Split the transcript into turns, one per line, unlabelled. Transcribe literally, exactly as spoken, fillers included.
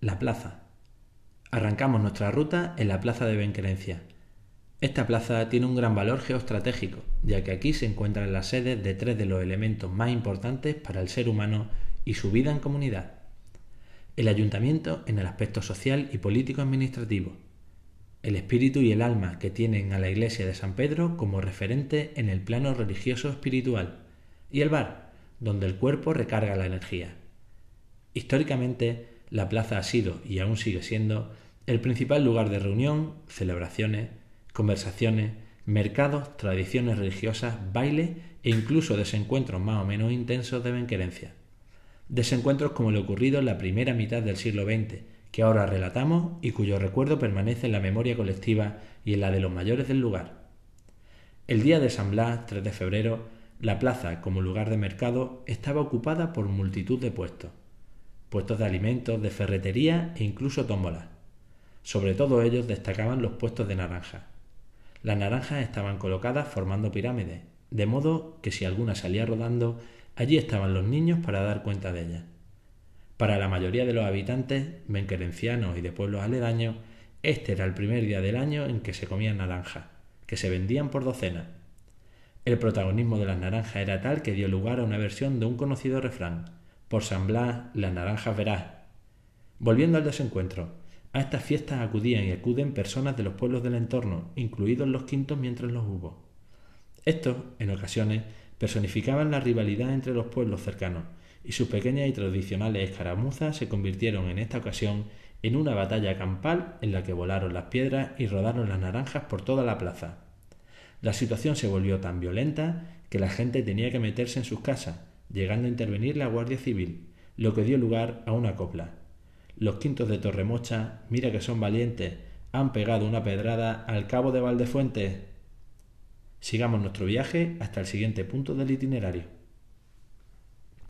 La plaza. Arrancamos nuestra ruta en la plaza de Benquerencia. Esta plaza tiene un gran valor geoestratégico, ya que aquí se encuentran las sedes de tres de los elementos más importantes para el ser humano y su vida en comunidad. El ayuntamiento en el aspecto social y político-administrativo. El espíritu y el alma que tienen a la iglesia de San Pedro como referente en el plano religioso-espiritual. Y el bar, donde el cuerpo recarga la energía. Históricamente, la plaza ha sido, y aún sigue siendo, el principal lugar de reunión, celebraciones, conversaciones, mercados, tradiciones religiosas, baile e incluso desencuentros más o menos intensos de Benquerencia. Desencuentros como el ocurrido en la primera mitad del siglo veinte, que ahora relatamos y cuyo recuerdo permanece en la memoria colectiva y en la de los mayores del lugar. El día de San Blas, tres de febrero, la plaza, como lugar de mercado, estaba ocupada por multitud de puestos. Puestos de alimentos, de ferretería e incluso tómbolas. Sobre todo ellos destacaban los puestos de naranjas. Las naranjas estaban colocadas formando pirámides, de modo que si alguna salía rodando, allí estaban los niños para dar cuenta de ella. Para la mayoría de los habitantes, benquerencianos y de pueblos aledaños, este era el primer día del año en que se comían naranjas, que se vendían por docenas. El protagonismo de las naranjas era tal que dio lugar a una versión de un conocido refrán: por San Blas las naranjas verás. Volviendo al desencuentro, a estas fiestas acudían y acuden personas de los pueblos del entorno, incluidos los quintos mientras los hubo. Estos, en ocasiones, personificaban la rivalidad entre los pueblos cercanos, y sus pequeñas y tradicionales escaramuzas se convirtieron en esta ocasión en una batalla campal en la que volaron las piedras y rodaron las naranjas por toda la plaza. La situación se volvió tan violenta que la gente tenía que meterse en sus casas, llegando a intervenir la Guardia Civil, lo que dio lugar a una copla. Los quintos de Torremocha, mira que son valientes, han pegado una pedrada al cabo de Valdefuentes. Sigamos nuestro viaje hasta el siguiente punto del itinerario.